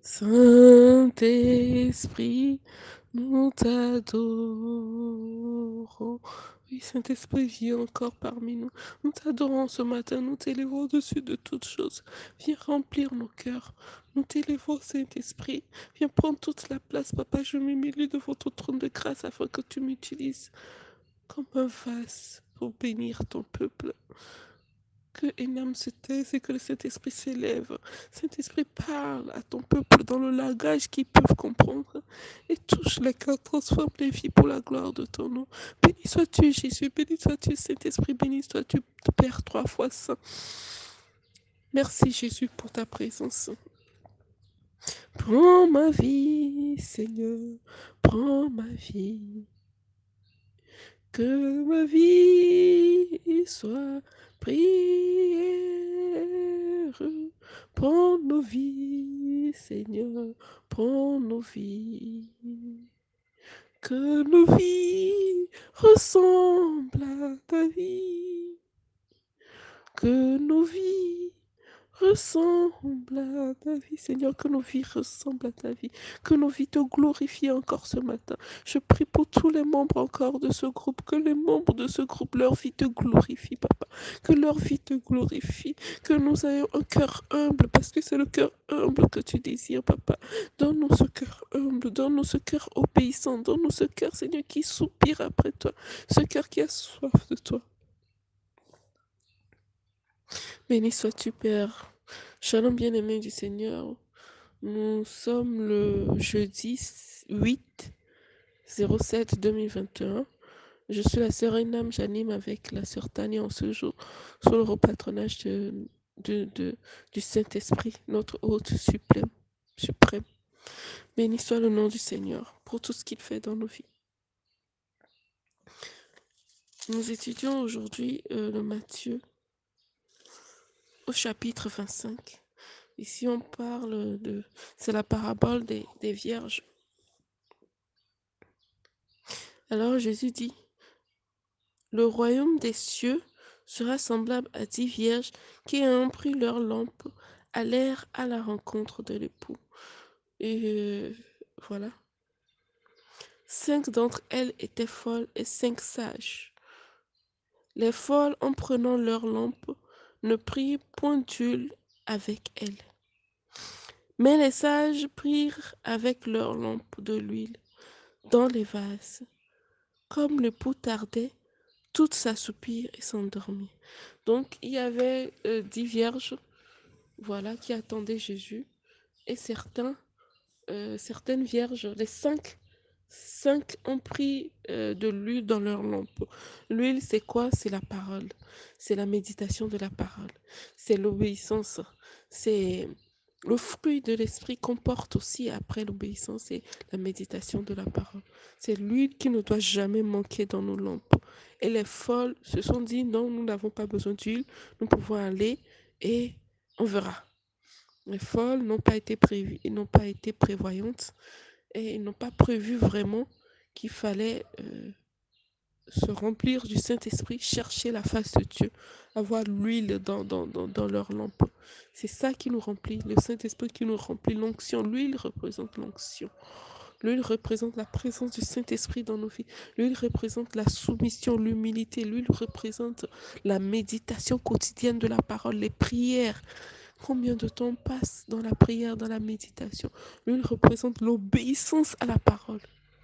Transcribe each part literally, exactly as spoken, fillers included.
Saint-Esprit, nous t'adorons. Oui, Saint-Esprit, viens encore parmi nous. Nous t'adorons ce matin, nous t'élevons au-dessus de toutes choses. Viens remplir nos cœurs. Nous t'élevons, Saint-Esprit. Viens prendre toute la place, Papa. Je m'humilie devant ton trône de grâce afin que tu m'utilises comme un vase pour bénir ton peuple. Que une âme se taise et que le Saint-Esprit s'élève. Saint-Esprit, parle à ton peuple dans le langage qu'ils peuvent comprendre et touche les cœurs, transforme les vies pour la gloire de ton nom. Béni sois-tu, Jésus, béni sois-tu, Saint-Esprit, béni sois-tu, Père trois fois saint. Merci, Jésus, pour ta présence. Prends ma vie, Seigneur, prends ma vie. Que ma vie soit prière. Prends nos vies, Seigneur, prends nos vies. Que nos vies ressemblent à ta vie. Que nos vies ressemblent à ta vie, Seigneur, que nos vies ressemblent à ta vie, que nos vies te glorifient encore ce matin. Je prie pour tous les membres encore de ce groupe, que les membres de ce groupe, leur vie te glorifie, Papa, que leur vie te glorifie, que nous ayons un cœur humble, parce que c'est le cœur humble que tu désires, Papa. Donne-nous ce cœur humble, donne-nous ce cœur obéissant, donne-nous ce cœur, Seigneur, qui soupire après toi, ce cœur qui a soif de toi. Béni sois-tu, Père. Shalom bien-aimé du Seigneur. Nous sommes le jeudi huit zéro sept deux mille vingt et un. Je suis la sœur Enam, j'anime avec la sœur Tania en ce jour sous le patronage de, de, de, du Saint-Esprit, notre hôte suprême. suprême. Béni soit le nom du Seigneur pour tout ce qu'il fait dans nos vies. Nous étudions aujourd'hui euh, le Matthieu au chapitre vingt-cinq. Ici, on parle de... C'est la parabole des, des vierges. Alors Jésus dit, le royaume des cieux sera semblable à dix vierges qui, ayant pris leur lampe, allèrent à la rencontre de l'époux. Et euh, voilà. Cinq d'entre elles étaient folles et cinq sages. Les folles, en prenant leur lampe, ne prirent point d'huile avec elles. Mais les sages prirent avec leur lampe de l'huile dans les vases. Comme l'époux tardait, toutes s'assoupirent et s'endormirent. Donc, il y avait euh, dix vierges, voilà, qui attendaient Jésus. Et certains, euh, certaines vierges, les cinq, cinq ont pris euh, de l'huile dans leur lampe. L'huile, c'est quoi? C'est la parole. C'est la méditation de la parole. C'est l'obéissance. C'est le fruit de l'esprit qu'on porte aussi après l'obéissance et la méditation de la parole. C'est l'huile qui ne doit jamais manquer dans nos lampes. Et les folles se sont dit, non, nous n'avons pas besoin d'huile, nous pouvons aller et on verra. Les folles n'ont pas été prévues, ils n'ont pas été prévoyantes et ils n'ont pas prévu vraiment qu'il fallait euh, se remplir du Saint-Esprit, chercher la face de Dieu, avoir l'huile dans, dans, dans, dans leur lampe. C'est ça qui nous remplit, le Saint-Esprit qui nous remplit, l'onction. L'huile représente l'onction. L'huile représente la présence du Saint-Esprit dans nos vies. L'huile représente la soumission, l'humilité. L'huile représente la méditation quotidienne de la parole, les prières. Combien de temps passe dans la prière, dans la méditation? L'huile représente l'obéissance à la parole.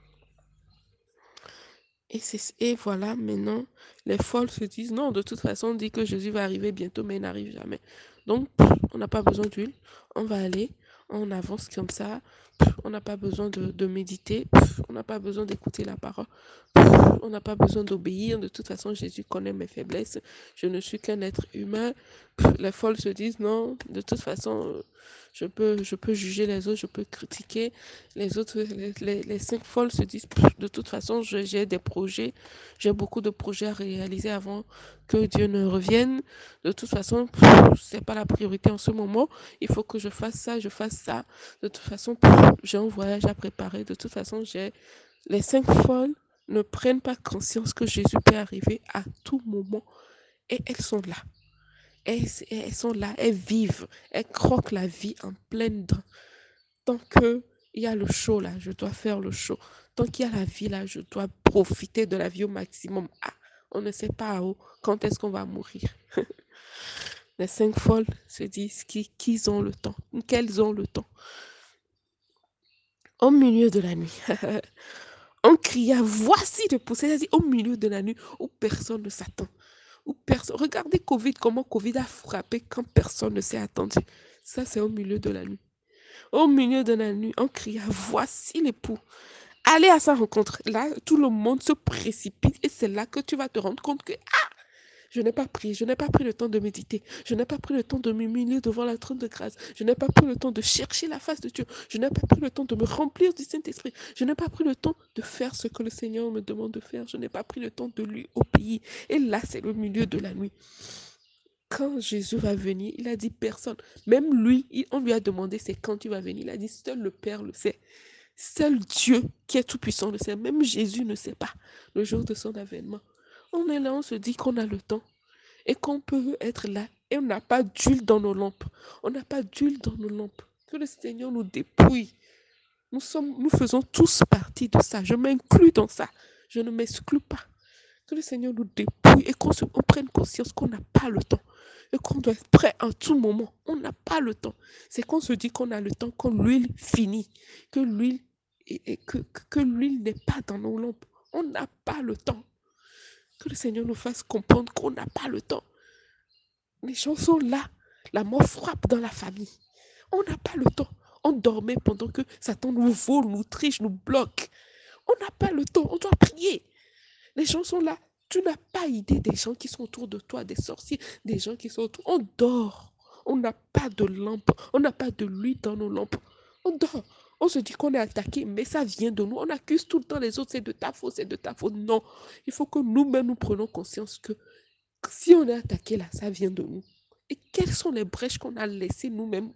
Et, et voilà, maintenant, les folles se disent, non, de toute façon, on dit que Jésus va arriver bientôt, mais il n'arrive jamais. Donc, on n'a pas besoin d'huile, on va aller, on avance comme ça, on n'a pas besoin de, de méditer, on n'a pas besoin d'écouter la parole, on n'a pas besoin d'obéir, de toute façon, Jésus connaît mes faiblesses, je ne suis qu'un être humain. Les folles se disent, non, de toute façon, je peux, je peux juger les autres, je peux critiquer. Les autres, les, les, les cinq folles se disent, de toute façon, j'ai des projets, j'ai beaucoup de projets à réaliser avant que Dieu ne revienne. De toute façon, ce n'est pas la priorité en ce moment. Il faut que je fasse ça, je fasse ça. De toute façon, j'ai un voyage à préparer. De toute façon, j'ai... Les cinq folles ne prennent pas conscience que Jésus peut arriver à tout moment. Et elles sont là. Elles, elles sont là, elles vivent, elles croquent la vie en pleine dents. tant qu'il y a le show là, je dois faire le show. Tant qu'il y a la vie là, je dois profiter de la vie au maximum. Ah, on ne sait pas oh, quand est-ce qu'on va mourir. Les cinq folles se disent qu'ils qu'ils ont le temps, qu'elles ont le temps. Au milieu de la nuit, on cria, voici le pouce, c'est-à-dire au milieu de la nuit où personne ne s'attend. Où personne... Regardez Covid, comment Covid a frappé quand personne ne s'est attendu. Ça, c'est au milieu de la nuit. Au milieu de la nuit, on cria, voici l'époux. Allez à sa rencontre. Là, tout le monde se précipite et c'est là que tu vas te rendre compte que je n'ai pas prié, je n'ai pas pris le temps de méditer, je n'ai pas pris le temps de m'humilier devant la trône de grâce, je n'ai pas pris le temps de chercher la face de Dieu, je n'ai pas pris le temps de me remplir du Saint-Esprit, je n'ai pas pris le temps de faire ce que le Seigneur me demande de faire, je n'ai pas pris le temps de lui obéir. Et là, c'est le milieu de la nuit. Quand Jésus va venir, il a dit personne. Même lui, il, on lui a demandé c'est quand tu vas venir. Il a dit seul le Père le sait. Seul Dieu qui est tout-puissant le sait. Même Jésus ne sait pas le jour de son avènement. On est là, on se dit qu'on a le temps et qu'on peut être là et on n'a pas d'huile dans nos lampes. On n'a pas d'huile dans nos lampes. Que le Seigneur nous dépouille. Nous, sommes, nous faisons tous partie de ça. Je m'inclus dans ça. Je ne m'exclus pas. Que le Seigneur nous dépouille et qu'on se, on prenne conscience qu'on n'a pas le temps et qu'on doit être prêt en tout moment. On n'a pas le temps. C'est qu'on se dit qu'on a le temps quand l'huile finit, que l'huile et, et que, que, que l'huile n'est pas dans nos lampes. On n'a pas le temps. Que le Seigneur nous fasse comprendre qu'on n'a pas le temps. Les gens sont là. La mort frappe dans la famille. On n'a pas le temps. On dormait pendant que Satan nous vole, nous triche, nous bloque. On n'a pas le temps. On doit prier. Les gens sont là. Tu n'as pas idée des gens qui sont autour de toi, des sorciers, des gens qui sont autour. On dort. On n'a pas de lampe. On n'a pas de l'huile dans nos lampes. On dort. On se dit qu'on est attaqué, mais ça vient de nous. On accuse tout le temps les autres. C'est de ta faute, c'est de ta faute. Non. Il faut que nous-mêmes nous prenions conscience que si on est attaqué là, ça vient de nous. Et quelles sont les brèches qu'on a laissées nous-mêmes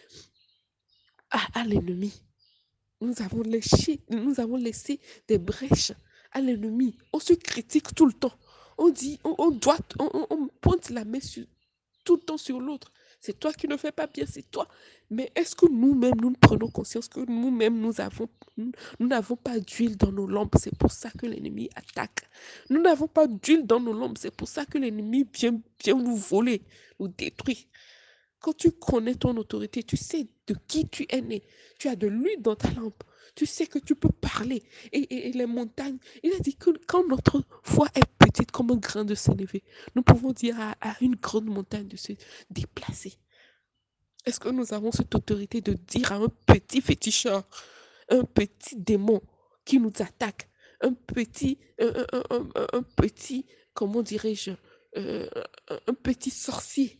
à, à l'ennemi? Nous avons laissé, nous avons laissé des brèches à l'ennemi. On se critique tout le temps. On dit, on, on doit, on, on pointe la main sur, tout le temps sur l'autre. C'est toi qui ne fais pas bien, c'est toi. Mais est-ce que nous-mêmes, nous prenons conscience que nous-mêmes, nous avons, nous, nous n'avons pas d'huile dans nos lampes? C'est pour ça que l'ennemi attaque. Nous n'avons pas d'huile dans nos lampes. C'est pour ça que l'ennemi vient, vient nous voler, nous détruire. Quand tu connais ton autorité, tu sais de qui tu es né. Tu as de l'huile dans ta lampe. Tu sais que tu peux parler. Et, et, et les montagnes, il a dit que quand notre foi est petite comme un grain de sénévé, nous pouvons dire à, à une grande montagne de se déplacer. Est-ce que nous avons cette autorité de dire à un petit féticheur, un petit démon qui nous attaque, un petit, un, un, un, un, un petit, comment dirais-je, euh, un, un petit sorcier?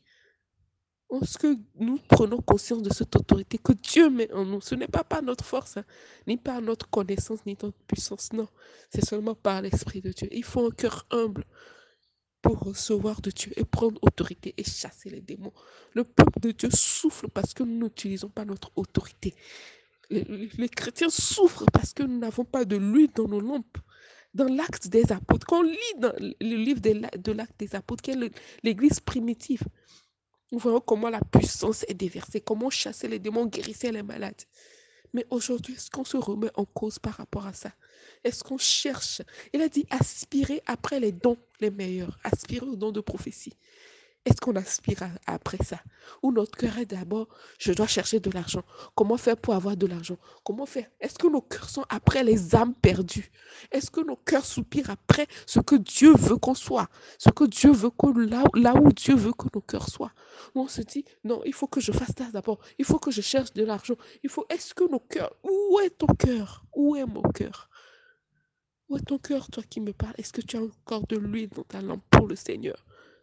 Est-ce que nous prenons conscience de cette autorité que Dieu met en nous? Ce n'est pas par notre force, hein, ni par notre connaissance, ni notre puissance, non. C'est seulement par l'Esprit de Dieu. Il faut un cœur humble pour recevoir de Dieu et prendre autorité et chasser les démons. Le peuple de Dieu souffre parce que nous n'utilisons pas notre autorité. Les, les, les chrétiens souffrent parce que nous n'avons pas de l'huile dans nos lampes. Dans l'Acte des Apôtres, quand on lit dans le livre de l'Acte des Apôtres, qui est l'église primitive, nous voyons comment la puissance est déversée, comment chasser les démons, guérisser les malades. Mais aujourd'hui, est-ce qu'on se remet en cause par rapport à ça? Est-ce qu'on cherche? Il a dit aspirer après les dons les meilleurs, aspirer aux dons de prophétie. Est-ce qu'on aspire à, après ça? Ou notre cœur est d'abord, je dois chercher de l'argent. Comment faire pour avoir de l'argent? Comment faire? Est-ce que nos cœurs sont après les âmes perdues? Est-ce que nos cœurs soupirent après ce que Dieu veut qu'on soit? Ce que Dieu veut qu'on, là, là où Dieu veut que nos cœurs soient? Ou on se dit, non, il faut que je fasse ça d'abord. Il faut que je cherche de l'argent. Il faut, est-ce que nos cœurs, où est ton cœur? Où est mon cœur? Où est ton cœur, toi qui me parles? Est-ce que tu as encore de l'huile dans ta lampe pour le Seigneur?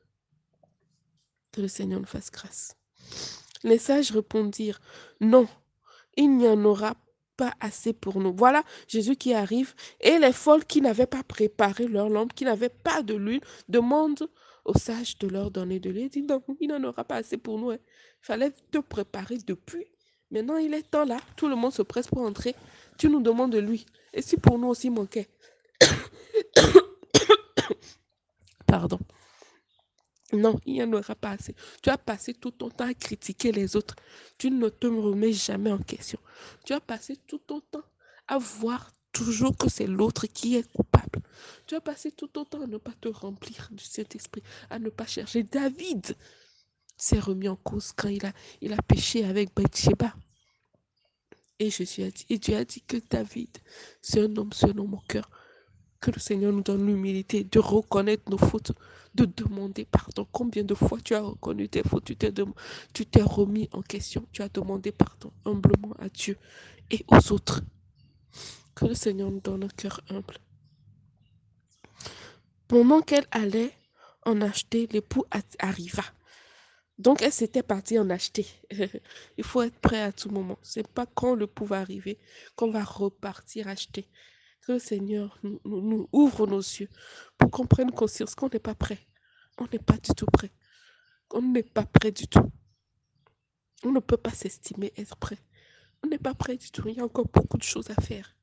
Que le Seigneur nous fasse grâce. Les sages répondirent, non, il n'y en aura pas assez pour nous. Voilà Jésus qui arrive et les folles qui n'avaient pas préparé leur lampe, qui n'avaient pas de l'huile, demandent aux sages de leur donner de l'huile. Ils disent, non, il n'en aura pas assez pour nous. Il fallait te préparer depuis. Maintenant, il est temps là. Tout le monde se presse pour entrer. Tu nous demandes de l'huile. Et si pour nous aussi manquait? Pardon. Non, il n'y en aura pas assez. Tu as passé tout ton temps à critiquer les autres. Tu ne te remets jamais en question. Tu as passé tout ton temps à voir toujours que c'est l'autre qui est coupable. Tu as passé tout ton temps à ne pas te remplir du Saint-Esprit, à ne pas chercher. David s'est remis en cause quand il a, il a péché avec Bathsheba. Et Jésus a dit, et Dieu a dit que David, c'est un homme, c'est un homme au cœur. Que le Seigneur nous donne l'humilité de reconnaître nos fautes, de demander pardon. Combien de fois tu as reconnu tes fautes, tu t'es, dem- tu t'es remis en question, tu as demandé pardon humblement à Dieu et aux autres. Que le Seigneur nous donne un cœur humble. Pendant qu'elle allait en acheter, l'époux arriva. Donc, elle s'était partie en acheter. Il faut être prêt à tout moment. Ce n'est pas quand le pouvoir va arriver qu'on va repartir acheter. Que le Seigneur nous, nous, nous ouvre nos yeux pour qu'on prenne conscience qu'on n'est pas prêt. On n'est pas du tout prêt. On n'est pas prêt du tout. On ne peut pas s'estimer être prêt. On n'est pas prêt du tout. Il y a encore beaucoup de choses à faire.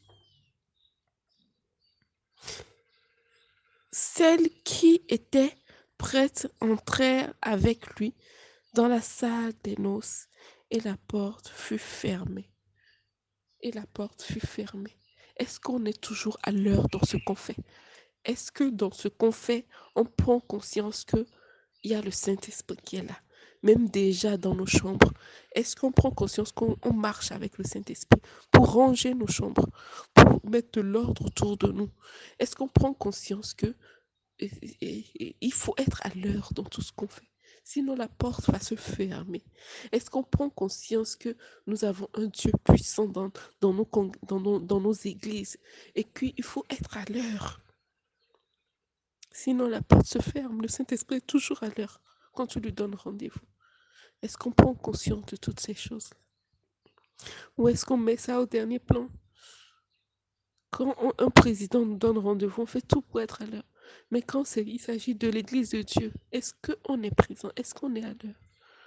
Celles qui étaient prêtes entrèrent avec lui dans la salle des noces et la porte fut fermée. Et la porte fut fermée. Est-ce qu'on est toujours à l'heure dans ce qu'on fait? Est-ce que dans ce qu'on fait, on prend conscience qu'il y a le Saint-Esprit qui est là? Même déjà dans nos chambres, est-ce qu'on prend conscience qu'on on marche avec le Saint-Esprit pour ranger nos chambres, pour mettre de l'ordre autour de nous? Est-ce qu'on prend conscience que et- et- et il faut être à l'heure dans tout ce qu'on fait? Sinon, la porte va se fermer. Est-ce qu'on prend conscience que nous avons un Dieu puissant dans, dans, nos, cong- dans, nos, dans nos églises et qu'il faut être à l'heure? Sinon, la porte se ferme. Le Saint-Esprit est toujours à l'heure quand tu lui donnes rendez-vous. Est-ce qu'on prend conscience de toutes ces choses? Ou est-ce qu'on met ça au dernier plan? Quand on- un président nous donne rendez-vous, on fait tout pour être à l'heure. Mais quand c'est- il s'agit de l'Église de Dieu, est-ce qu'on est présent? Est-ce qu'on est à l'heure?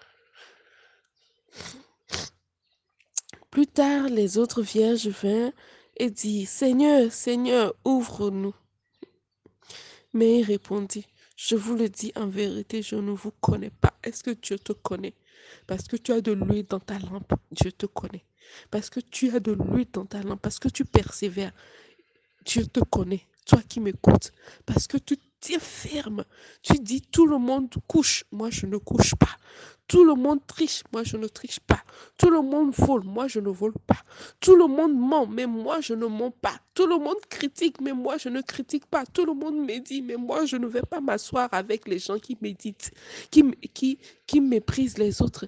Plus tard, les autres vierges vinrent et dirent, Seigneur, Seigneur, ouvre-nous. Mais il répondit, je vous le dis en vérité, je ne vous connais pas. Est-ce que Dieu te connaît? Parce que tu as de l'huile dans ta lampe, Dieu te connaît. Parce que tu as de l'huile dans ta lampe, parce que tu persévères, Dieu te connaît. Toi qui m'écoutes, parce que tu tiens ferme. Tu dis, tout le monde couche, moi je ne couche pas. Tout le monde triche, moi je ne triche pas. Tout le monde vole, moi je ne vole pas. Tout le monde ment, mais moi je ne mens pas. Tout le monde critique, mais moi je ne critique pas. Tout le monde médit, mais moi je ne vais pas m'asseoir avec les gens qui méditent, qui, qui, qui méprisent les autres.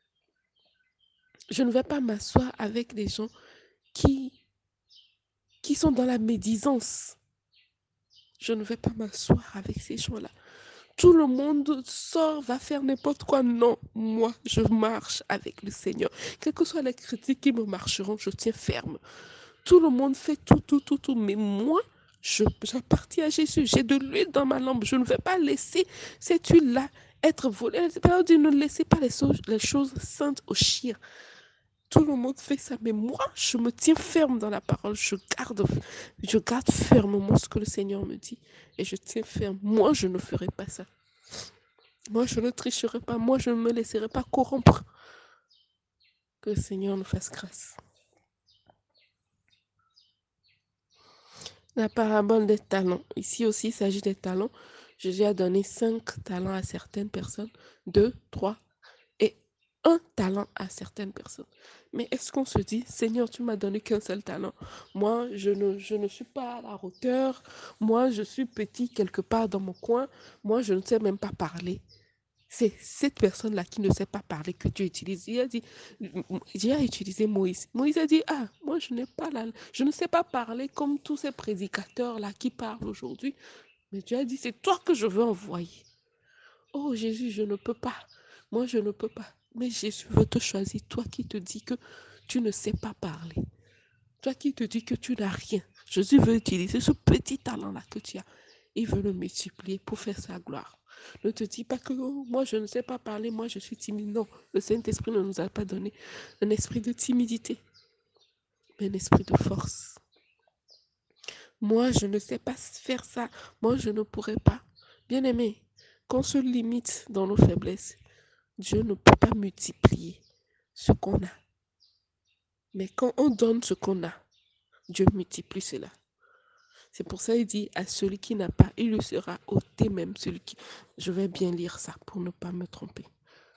Je ne vais pas m'asseoir avec les gens qui, qui sont dans la médisance. Je ne vais pas m'asseoir avec ces gens-là. Tout le monde sort, va faire n'importe quoi. Non, moi, je marche avec le Seigneur. Quelles que soient les critiques qui me marcheront, je tiens ferme. Tout le monde fait tout, tout, tout, tout. Mais moi, je, j'appartiens à Jésus. J'ai de l'huile dans ma lampe. Je ne vais pas laisser cette huile-là être volée. C'est pas dire ne laissez pas les, so- les choses saintes aux chiens. Tout le monde fait ça, mais moi, je me tiens ferme dans la parole. Je garde, je garde fermement ce que le Seigneur me dit. Et je tiens ferme. Moi, je ne ferai pas ça. Moi, je ne tricherai pas. Moi, je ne me laisserai pas corrompre. Que le Seigneur nous fasse grâce. La parabole des talents. Ici aussi, il s'agit des talents. Jésus a donné cinq talents à certaines personnes, deux, trois et un talent à certaines personnes. Mais est-ce qu'on se dit, Seigneur, tu m'as donné qu'un seul talent? Moi, je ne, je ne suis pas à la hauteur. Moi, je suis petit quelque part dans mon coin. Moi, je ne sais même pas parler. C'est cette personne-là qui ne sait pas parler que Dieu utilise. Il a dit, Dieu a utilisé Moïse. Moïse a dit, ah, moi je n'ai pas la, je ne sais pas parler comme tous ces prédicateurs-là qui parlent aujourd'hui. Mais Dieu a dit, c'est toi que je veux envoyer. Oh Jésus, je ne peux pas. Moi, je ne peux pas. Mais Jésus veut te choisir. Toi qui te dis que tu ne sais pas parler. Toi qui te dis que tu n'as rien. Jésus veut utiliser ce petit talent-là que tu as. Il veut le multiplier pour faire sa gloire. Ne te dis pas que oh, moi je ne sais pas parler, moi je suis timide. Non, le Saint-Esprit ne nous a pas donné un esprit de timidité, mais un esprit de force. Moi je ne sais pas faire ça, moi je ne pourrais pas. Bien-aimé, Qu'on se limite dans nos faiblesses, Dieu ne peut pas multiplier ce qu'on a. Mais quand on donne ce qu'on a, Dieu multiplie cela. C'est pour ça qu'il dit à celui qui n'a pas, il lui sera ôté même celui qui... Je vais bien lire ça pour ne pas me tromper.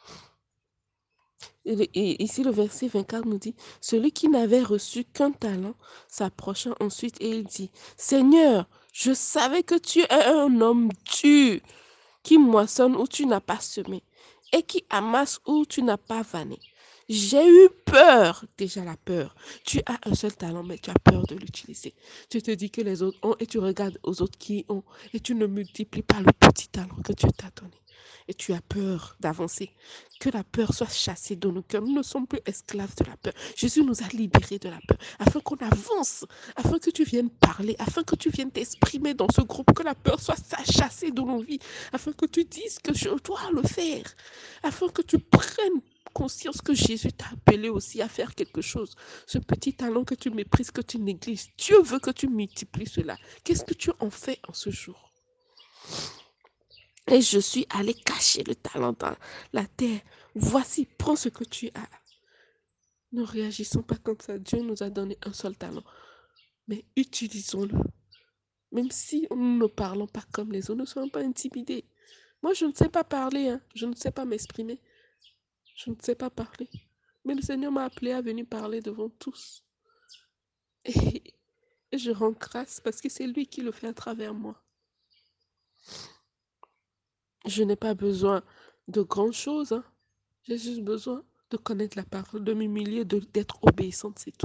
Et, et ici, le verset vingt-quatre nous dit, celui qui n'avait reçu qu'un talent s'approcha ensuite et il dit, Seigneur, je savais que tu es un homme dur, qui moissonne où tu n'as pas semé et qui amasse où tu n'as pas vanné. J'ai eu peur, déjà la peur. Tu as un seul talent, mais tu as peur de l'utiliser. Tu te dis que les autres ont et tu regardes aux autres qui ont et tu ne multiplies pas le petit talent que Dieu t'a donné. Et tu as peur d'avancer. Que la peur soit chassée de nos cœurs. Nous ne sommes plus esclaves de la peur. Jésus nous a libérés de la peur afin qu'on avance, afin que tu viennes parler, afin que tu viennes t'exprimer dans ce groupe, que la peur soit chassée de nos vies, afin que tu dises que je dois le faire, afin que tu prennes conscience que Jésus t'a appelé aussi à faire quelque chose. Ce petit talent que tu méprises, que tu négliges, Dieu veut que tu multiplies cela. Qu'est-ce que tu en fais en ce jour? Et je suis allé cacher le talent dans la terre. Voici, prends ce que tu as. Ne réagissons pas comme ça. Dieu nous a donné un seul talent. Mais utilisons-le. Même si nous ne parlons pas comme les autres, ne soyons pas intimidés. Moi, je ne sais pas parler. Hein. Je ne sais pas m'exprimer. Je ne sais pas parler. Mais le Seigneur m'a appelé à venir parler devant tous. Et, et je rends grâce parce que c'est lui qui le fait à travers moi. Je n'ai pas besoin de grand chose. Hein. J'ai juste besoin de connaître la parole, de m'humilier, d'être obéissante, c'est tout.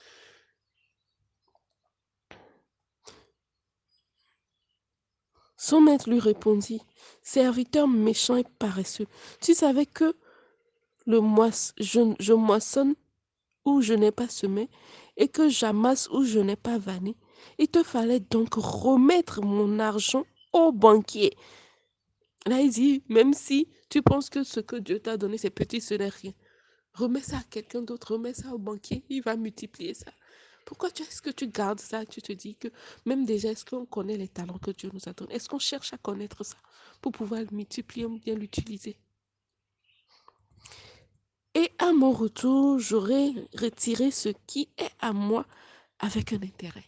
Son maître lui répondit, serviteur méchant et paresseux, tu savais que le moisse, je, je moissonne où je n'ai pas semé et que j'amasse où je n'ai pas vanné. Il te fallait donc remettre mon argent au banquier. Là, il dit, même si tu penses que ce que Dieu t'a donné, c'est petit, ce n'est rien. Remets ça à quelqu'un d'autre, remets ça au banquier, il va multiplier ça. Pourquoi est-ce que tu gardes ça? Tu te dis que même déjà, est-ce qu'on connaît les talents que Dieu nous a donnés? Est-ce qu'on cherche à connaître ça pour pouvoir le multiplier ou bien l'utiliser? Et à mon retour, j'aurai retiré ce qui est à moi avec un intérêt.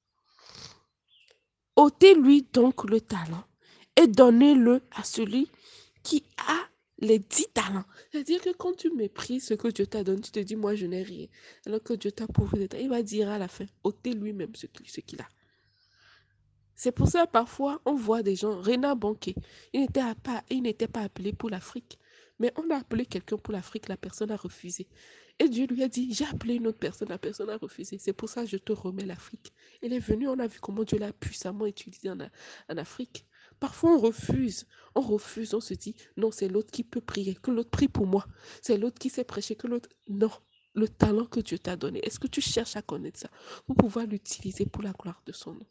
ôtez-lui donc le talent et donnez-le à celui qui a les dix talents. C'est-à-dire que quand tu méprises ce que Dieu t'a donné, tu te dis, moi je n'ai rien. Alors que Dieu t'a pourvu de talents, il va dire à la fin, ôtez lui-même ce qu'il a. C'est pour ça, parfois, on voit des gens, Réna Banquet, il n'était pas, il n'était pas appelé pour l'Afrique. Mais on a appelé quelqu'un pour l'Afrique, la personne a refusé. Et Dieu lui a dit, j'ai appelé une autre personne, la personne a refusé. C'est pour ça que je te remets l'Afrique. Elle est venue, on a vu comment Dieu l'a puissamment utilisé en, en Afrique. Parfois, on refuse. On refuse, on se dit, non, c'est l'autre qui peut prier, que l'autre prie pour moi. C'est l'autre qui sait prêcher, que l'autre... Non, le talent que Dieu t'a donné, est-ce que tu cherches à connaître ça pour pouvoir l'utiliser pour la gloire de son nom?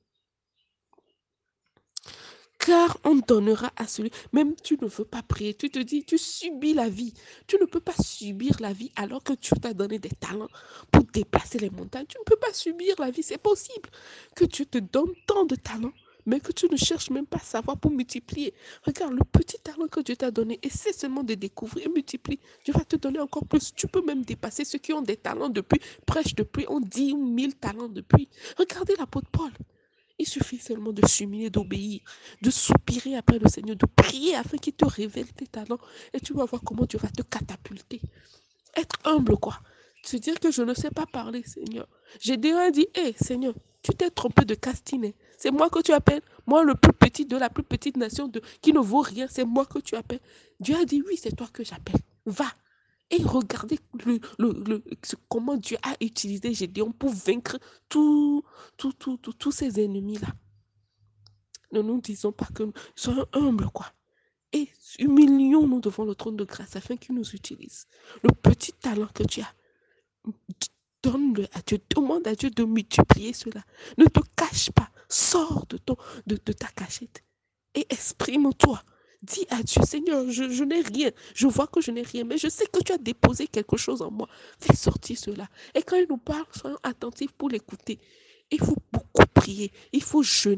Car on donnera à celui, même tu ne veux pas prier, tu te dis, tu subis la vie. Tu ne peux pas subir la vie alors que Dieu t'a donné des talents pour déplacer les montagnes. Tu ne peux pas subir la vie, c'est possible que Dieu te donne tant de talents, mais que tu ne cherches même pas à savoir pour multiplier. Regarde, le petit talent que Dieu t'a donné, essaie seulement de découvrir et multiplie. Dieu va te donner encore plus. Tu peux même dépasser ceux qui ont des talents depuis, prêchent depuis, ont dix mille talents depuis. Regardez l'apôtre Paul. Il suffit seulement de s'humilier, d'obéir, de soupirer après le Seigneur, de prier afin qu'il te révèle tes talents et tu vas voir comment Dieu va te catapulter. Être humble, quoi. Se dire que je ne sais pas parler, Seigneur. J'ai déjà dit, hé, hey, Seigneur, tu t'es trompé de Castinet. C'est moi que tu appelles. Moi, le plus petit de la plus petite nation de, qui ne vaut rien, c'est moi que tu appelles. Dieu a dit, oui, c'est toi que j'appelle. Va. Et regardez le, le, le, comment Dieu a utilisé Gédéon pour vaincre tous tout, tout, tout, tout ces ennemis-là. Ne nous disons pas que nous soyons humbles, quoi. Et humilions-nous devant le trône de grâce afin qu'il nous utilise. Le petit talent que tu as, donne-le à Dieu. Demande à Dieu de multiplier cela. Ne te cache pas. Sors de, ton, de, de ta cachette et exprime-toi. Dis à Dieu, Seigneur, je, je n'ai rien. Je vois que je n'ai rien, mais je sais que tu as déposé quelque chose en moi. Fais sortir cela. Et quand il nous parle, soyons attentifs pour l'écouter. Il faut beaucoup prier. Il faut jeûner.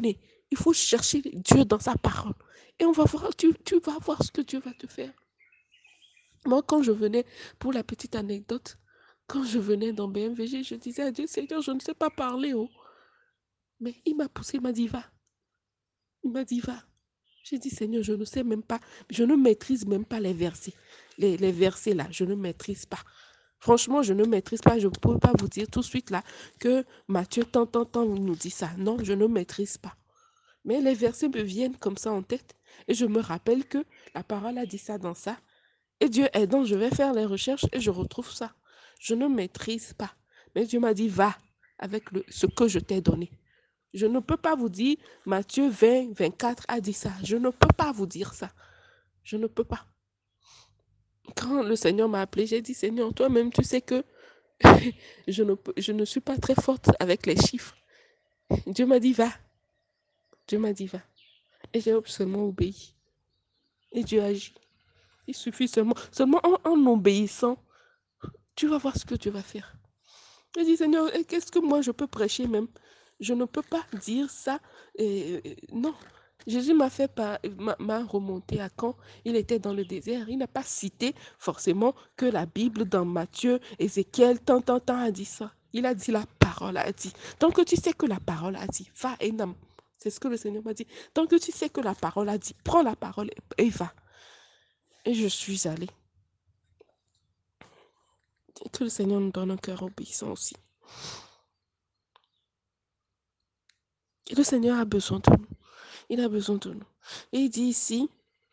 Il faut chercher Dieu dans sa parole. Et on va voir, tu, tu vas voir ce que Dieu va te faire. Moi, quand je venais, pour la petite anecdote, quand je venais dans B M V G, je disais à Dieu, Seigneur, je ne sais pas parler. Oh. Mais il m'a poussé, il m'a dit, va. Il m'a dit, va. J'ai dit, Seigneur, je ne sais même pas, je ne maîtrise même pas les versets. Les, les versets là, je ne maîtrise pas. Franchement, je ne maîtrise pas. Je ne peux pas vous dire tout de suite là que Matthieu tant, tant, tant nous dit ça. Non, je ne maîtrise pas. Mais les versets me viennent comme ça en tête. Et je me rappelle que la parole a dit ça dans ça. Et Dieu aidant, je vais faire les recherches et je retrouve ça. Je ne maîtrise pas. Mais Dieu m'a dit, va avec le, ce que je t'ai donné. Je ne peux pas vous dire, Matthieu vingt, vingt-quatre a dit ça. Je ne peux pas vous dire ça. Je ne peux pas. Quand le Seigneur m'a appelé, j'ai dit, Seigneur, toi-même, tu sais que je, ne peux, je ne suis pas très forte avec les chiffres. Dieu m'a dit, va. Dieu m'a dit, va. Et j'ai seulement obéi. Et Dieu agit. Il suffit seulement, seulement en, en obéissant, tu vas voir ce que Dieu va faire. Je dis, Seigneur, qu'est-ce que moi je peux prêcher même? Je ne peux pas dire ça. Et, et, non. Jésus m'a fait m'a remonté à quand il était dans le désert. Il n'a pas cité forcément que la Bible dans Matthieu, Ézéchiel, tant, tant, tant a dit ça. Il a dit la parole a dit. Tant que tu sais que la parole a dit, va et n'am. C'est ce que le Seigneur m'a dit. Tant que tu sais que la parole a dit, prends la parole et, et va. Et je suis allée. Et que le Seigneur nous donne un cœur obéissant aussi. Et le Seigneur a besoin de nous. Il a besoin de nous. Et il dit ici,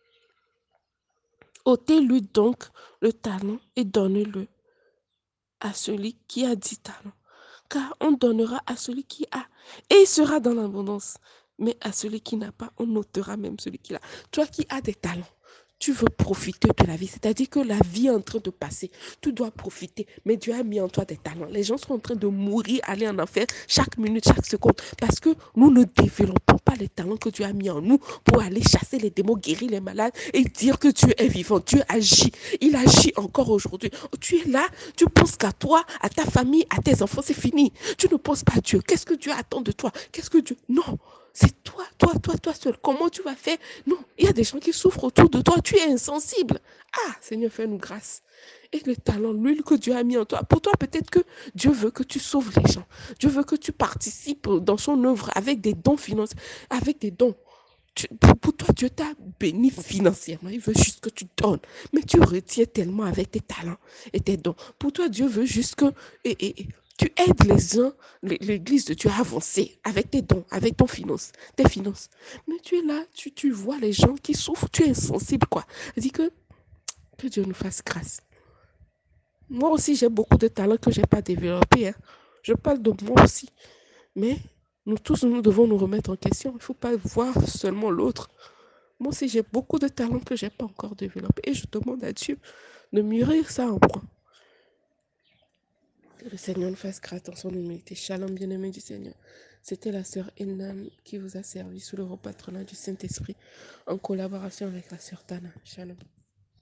ôtez-lui donc le talent et donnez-le à celui qui a dix talents. Car on donnera à celui qui a, et il sera dans l'abondance. Mais à celui qui n'a pas, on ôtera même celui qui a. Toi qui as des talents, tu veux profiter de la vie. C'est-à-dire que la vie est en train de passer. Tu dois profiter. Mais Dieu a mis en toi des talents. Les gens sont en train de mourir, aller en enfer chaque minute, chaque seconde. Parce que nous ne développons pas les talents que Dieu a mis en nous pour aller chasser les démons, guérir les malades et dire que Dieu est vivant. Dieu agit. Il agit encore aujourd'hui. Tu es là, tu penses qu'à toi, à ta famille, à tes enfants, c'est fini. Tu ne penses pas à Dieu. Qu'est-ce que Dieu attend de toi? Qu'est-ce que Dieu... Non. C'est toi, toi, toi, toi seul. Comment tu vas faire? Non, il y a des gens qui souffrent autour de toi. Tu es insensible. Ah, Seigneur, fais-nous grâce. Et le talent, l'huile que Dieu a mis en toi. Pour toi, peut-être que Dieu veut que tu sauves les gens. Dieu veut que tu participes dans son œuvre avec des dons financiers, avec des dons. Tu, pour, pour toi, Dieu t'a béni financièrement. Il veut juste que tu donnes. Mais tu retiens tellement avec tes talents et tes dons. Pour toi, Dieu veut juste que... Et, et, et, tu aides les uns, l'église de Dieu à avancer avec tes dons, avec ton finance, tes finances. Mais tu es là, tu, tu vois les gens qui souffrent, tu es insensible, quoi. Dis que, que Dieu nous fasse grâce. Moi aussi, j'ai beaucoup de talents que je n'ai pas développés. Hein. Je parle de moi aussi. Mais nous tous, nous devons nous remettre en question. Il ne faut pas voir seulement l'autre. Moi aussi, j'ai beaucoup de talents que je n'ai pas encore développés. Et je demande à Dieu de mûrir ça en moi. Que le Seigneur nous fasse grâce dans son humilité. Shalom, bien-aimé du Seigneur. C'était la sœur Elnan qui vous a servi sous le repatronat du Saint-Esprit en collaboration avec la sœur Tana. Shalom.